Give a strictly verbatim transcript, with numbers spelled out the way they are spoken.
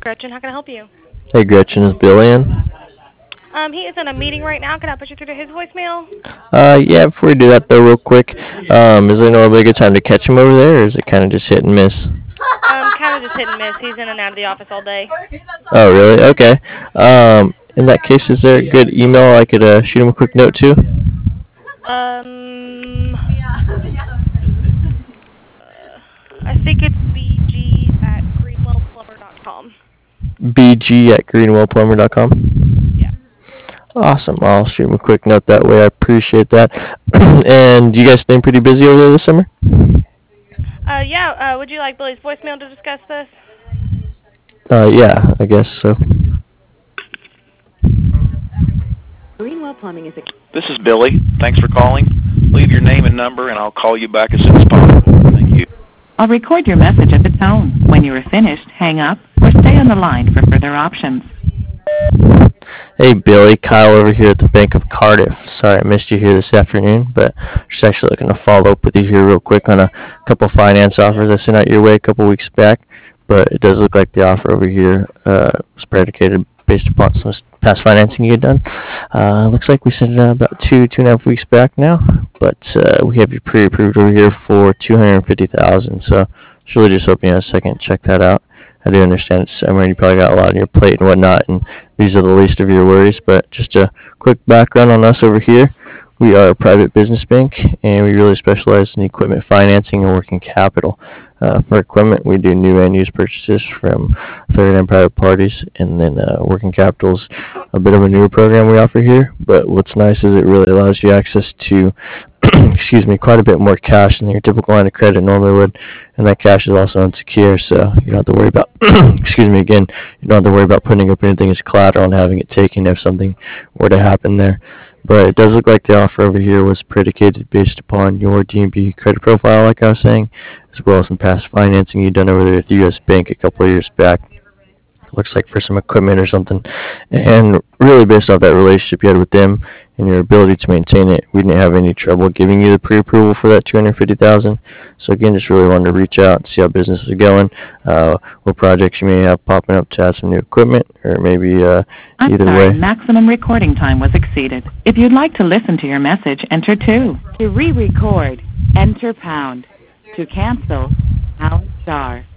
Gretchen. How can I help you? Hey Gretchen, is Billy in? Um, he is in a meeting right now. Can I put you through to his voicemail? Uh, yeah, before we do that though, real quick, um, is there normally a good time to catch him over there, or is it kind of just hit and miss? Um, kind of just hit and miss. He's in and out of the office all day. Oh, really? Okay. Um, in that case, is there a good email I could uh, shoot him a quick note to? Um, uh, I think it's B G at greenwell plumber dot com. B G at greenwell plumber dot com. Yeah. Awesome. I'll shoot him a quick note that way. I appreciate that. And you guys staying pretty busy over there this summer? Uh, yeah. Uh, would you like Billy's voicemail to discuss this? Uh, yeah, I guess so. Greenwell Plumbing is a... This is Billy. Thanks for calling. Leave your name and number, and I'll call you back as soon as possible. Thank you. I'll record your message at the tone. When you are finished, hang up or stay on the line for further options. Hey Billy, Kyle over here at the Bank of Cardiff. Sorry I missed you here this afternoon, but just actually looking to follow up with you here real quick on a couple finance offers I sent out your way a couple weeks back. But it does look like the offer over here uh, was predicated based upon some past financing you had done. Uh, looks like we sent it out about two, two and a half weeks back now, but uh, we have you pre-approved over here for two hundred fifty thousand dollars. So just really just hoping you have a second to check that out. I do understand it's summer and you probably got a lot on your plate and whatnot, and these are the least of your worries, but just a quick background on us over here. We are a private business bank, and we really specialize in equipment financing and working capital. Uh, for equipment, we do new and used purchases from third and private parties, and then uh, working capital is a bit of a newer program we offer here. But what's nice is it really allows you access to, excuse me, quite a bit more cash than your typical line of credit normally would, and that cash is also unsecured, so you don't have to worry about, excuse me again, you don't have to worry about putting up anything as collateral and having it taken if something were to happen there. But it does look like the offer over here was predicated based upon your D and B credit profile, like I was saying, as well as some past financing you've done over there with U S Bank a couple of years back. Looks like for some equipment or something. And really based off that relationship you had with them and your ability to maintain it, we didn't have any trouble giving you the pre-approval for that two hundred fifty thousand dollars. So again, just really wanted to reach out and see how business is going, uh, what projects you may have popping up to add some new equipment, or maybe uh, I'm either sorry, way. maximum recording time was exceeded. If you'd like to listen to your message, enter two. To re-record, enter pound. To cancel, pound star.